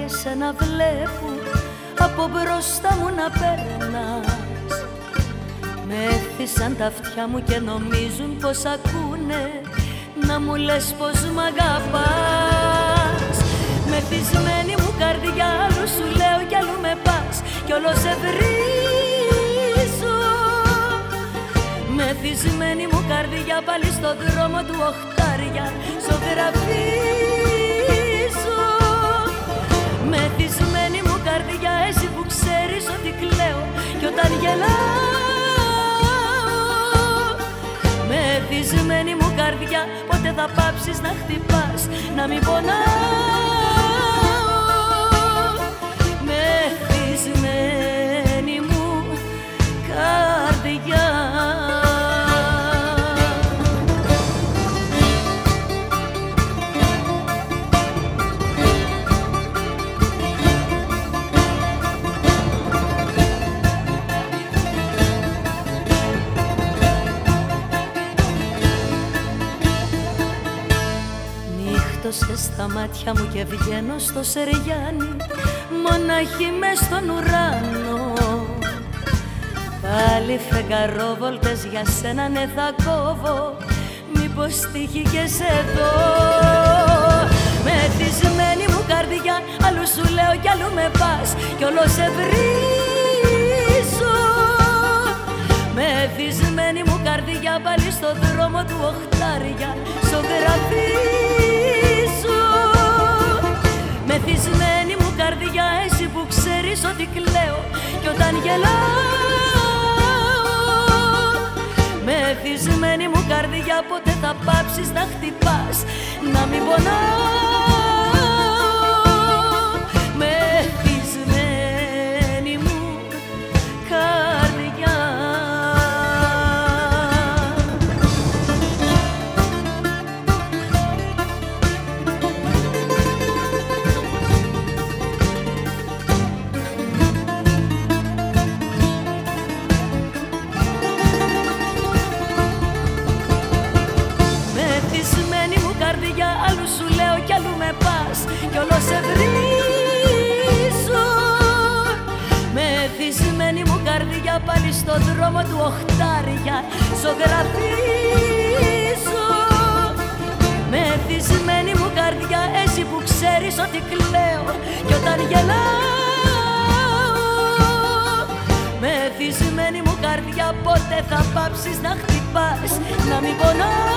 εσένα βλέπω από μπροστά μου να περνάς. Με έθισαν τα αυτιά μου και νομίζουν πως ακούνε να μου λες πως μ' αγαπάς. Μεθυσμένη μου καρδιά άλλου σου λέω κι αλλού με πας κι όλο σε βρίζω. Μεθυσμένη μου καρδιά πάλι στο δρόμο του οχτάρια ζωγραφίζω. Μεθυσμένη μου καρδιά εσύ που ξέρεις ότι κλαίω κι όταν γελάω. Μεθυσμένη μου καρδιά πότε θα πάψεις να χτυπάς, να μην πονάω. Μεθυσμένη μου καρδιά. Νύχτωσες στα μάτια μου και βγαίνω στο Σεριάνι μοναχή μες στον ουρανό. Πάλι φεγγαρόβολτες για σένα ναι θα κόβω, μήπως τύχει και σε δω. Μεθυσμένη μου καρδιά αλλού σου λέω κι αλλού με πας κι όλο σε βρίζω. Μεθυσμένη μου καρδιά πάλι στο δρόμο του οχτάρια ζωγραφίζω. Μεθυσμένη μου καρδιά εσύ που ξέρεις ότι κλαίω κι όταν γελάω. Μεθυσμένη μου καρδιά πότε θα πάψεις να χτυπάς, να μην πονάω. Μεθυσμένη μου καρδιά. Μεθυσμένη μου καρδιά αλλού σου λέω κι αλλού με πας κι όλο σε βρίζω. Μεθυσμένη μου καρδιά πάλι στο δρόμο του οχτάρια ζωγραφίζω. Μεθυσμένη μου καρδιά εσύ που ξέρεις ότι κλαίω κι όταν γελάω. Μεθυσμένη μου καρδιά πότε θα πάψεις να χτυπάς, να μην πονάω.